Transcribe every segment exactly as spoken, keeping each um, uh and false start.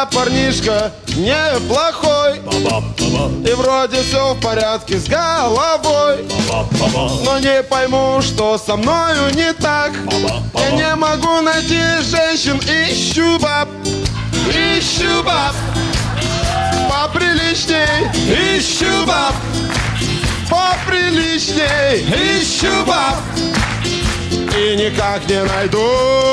я парнишка неплохой, и вроде все в порядке с головой, но не пойму, что со мною не так. Я не могу найти женщин, ищу баб, ищу баб поприличней, ищу баб поприличней, ищу баб и никак не найду.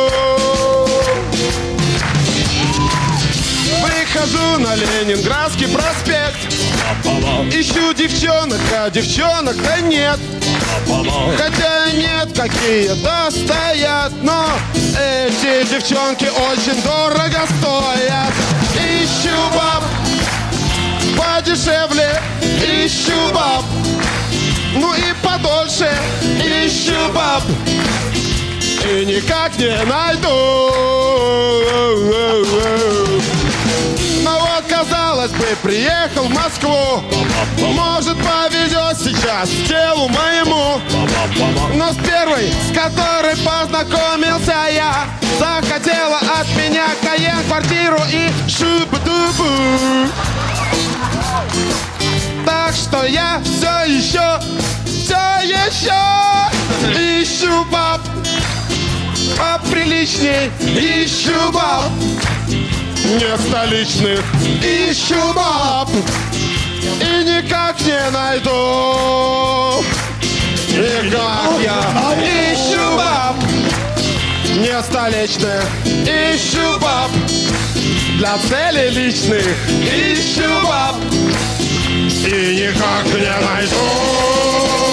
Выхожу на Ленинградский проспект, ищу девчонок, а девчонок-то нет. Хотя нет, какие-то стоят, но эти девчонки очень дорого стоят. Ищу баб подешевле, ищу баб, ну и подольше, ищу баб и никак не найду. Но вот, казалось бы, приехал в Москву, может, повезет сейчас телу моему. Но с первой, с которой познакомился я, захотела от меня Кайен, квартиру и шубу-дубу. Так что я все еще, все еще ищу баб поприличней, ищу баб не столичных, ищу баб и никак не найду. Никак я ищу баб не столичных, ищу баб для целей личных, ищу баб и никак не найду.